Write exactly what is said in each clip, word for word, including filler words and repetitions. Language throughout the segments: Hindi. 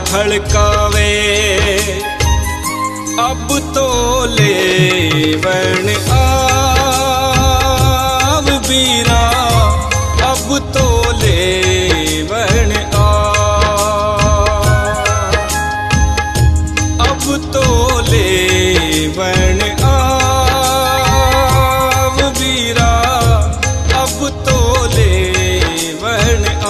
खड़कावे। अब तो लेवन आव बीरा, अब तो लेवन आ, अब तो लेवन आव बीरा, अब तो लेवन आ।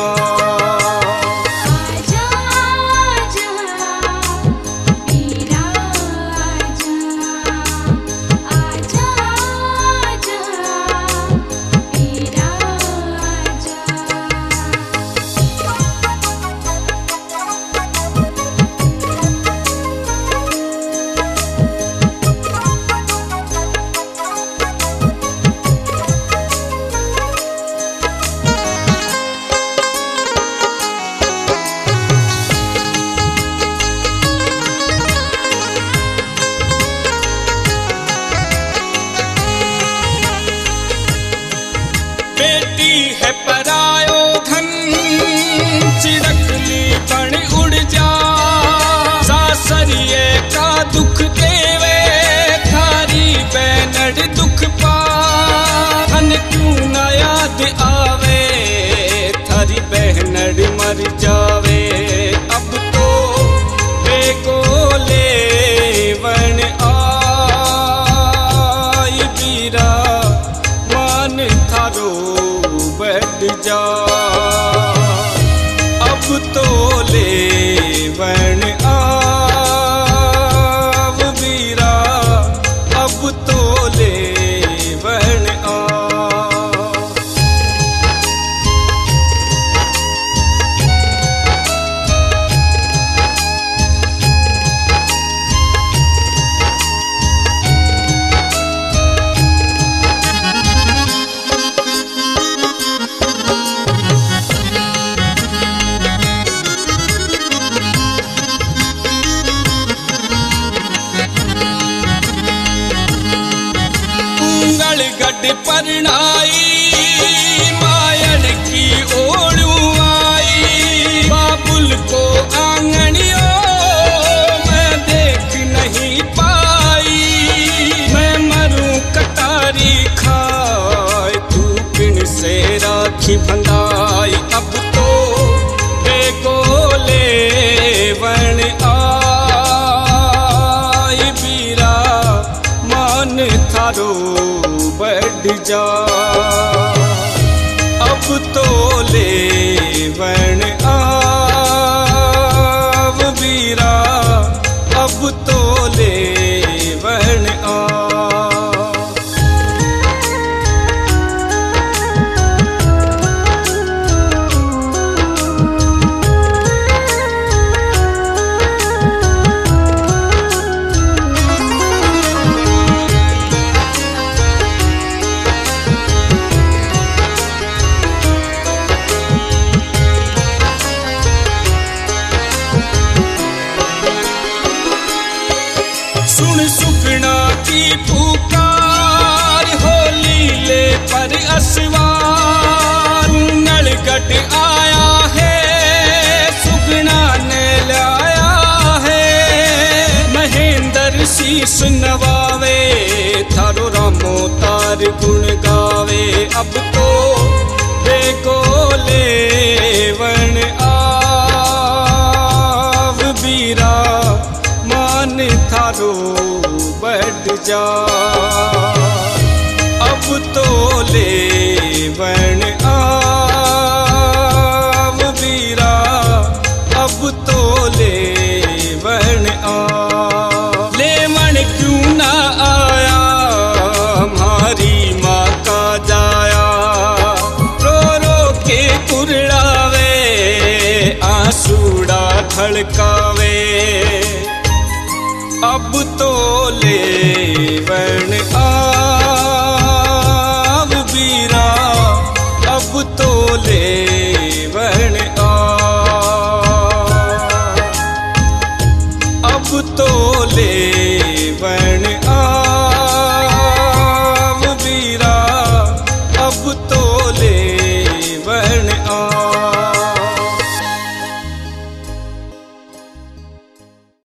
बेटी है परायो धन, चिड़कली बन उड़ जा, सासरिये का दुख देवे, थारी बैनड़ दुख पा। धन क्यों न याद आवे, थारी बहनड़ मर जावे। अब तो बेको लेवन आई बीरा, मान थारो बैठ जा। अब तो लेवन आव बीरा, अब तो लेवन आ। गढ़ परनाई मायड़ की ओढ़ू आई, बाबुल को आंगनियो मैं देख नहीं पाई। मैं मरूं कटारी खाए, तू पिन से राखी बंधाई। अब तो बेको लेवन आई बीरा, मान थारो बढ़ जा। अब तो लेवन आव बीरा, अब तो लेवन आ। सुन सुगना की पुकार, होली ले पर असवार। नलगढ़ आया है, सुगना ने लाया है, महेंद्र शीश नवावे, थारो रामो तार गुण गावे। अब तो बेको लेवन आव बीरा, मान थारो बढ़ जा। अब तो लेवन आव बीरा, अब तो लेवन आ। लेवन क्यों ना आया, हमारी माँ का जाया, रो रो के कुरड़ावे, आंसूड़ा खड़कावे। अब तो लेवन आ।